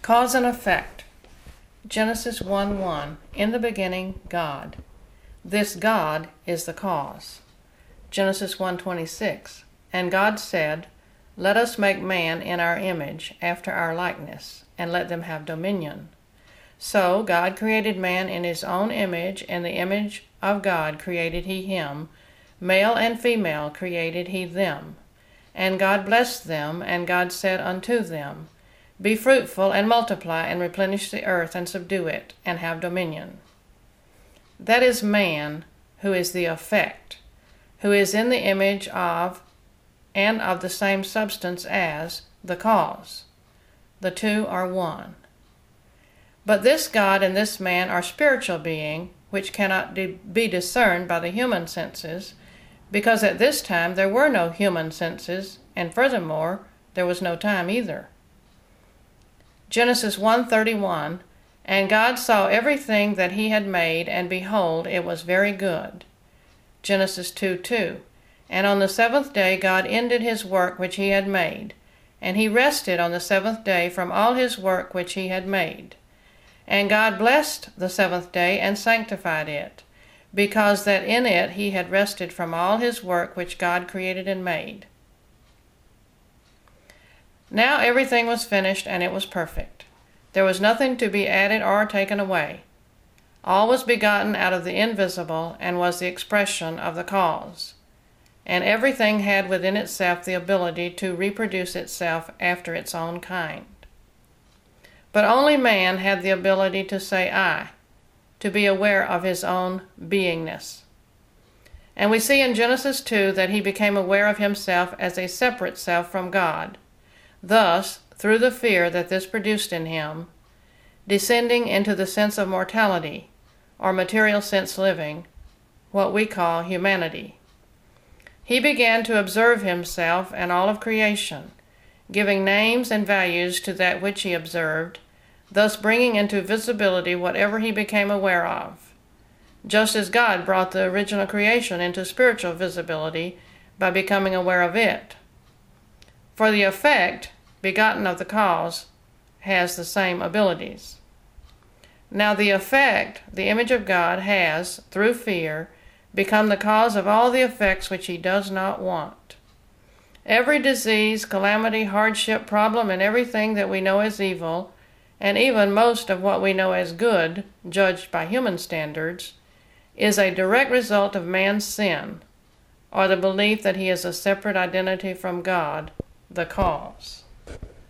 Cause and effect. Genesis 1:1. In the beginning, God. This God is the cause. Genesis 1:26. And God said, Let us make man in our image, after our likeness, and let them have dominion. So God created man in his own image, in the image of God created he him, male and female created he them. And God blessed them, and God said unto them, Be fruitful, and multiply, and replenish the earth, and subdue it, and have dominion. That is man, who is the effect, who is in the image of, and of the same substance as, the cause. The two are one. But this God and this man are spiritual beings, which cannot be discerned by the human senses, because at this time there were no human senses, and furthermore, there was no time either. Genesis 1:31, And God saw everything that he had made, and behold, it was very good. Genesis 2:2, And on the seventh day God ended his work which he had made, and he rested on the seventh day from all his work which he had made. And God blessed the seventh day and sanctified it, because that in it he had rested from all his work which God created and made. Now everything was finished, and it was perfect. There was nothing to be added or taken away. All was begotten out of the invisible, and was the expression of the cause. And everything had within itself the ability to reproduce itself after its own kind. But only man had the ability to say I, to be aware of his own beingness. And we see in Genesis 2 that he became aware of himself as a separate self from God, thus, through the fear that this produced in him, descending into the sense of mortality, or material sense living, what we call humanity. He began to observe himself and all of creation, giving names and values to that which he observed, thus bringing into visibility whatever he became aware of, just as God brought the original creation into spiritual visibility by becoming aware of it. For the effect, begotten of the cause, has the same abilities. Now the effect, the image of God, has, through fear, become the cause of all the effects which he does not want. Every disease, calamity, hardship, problem, and everything that we know as evil, and even most of what we know as good, judged by human standards, is a direct result of man's sin, or the belief that he is a separate identity from God, the cause.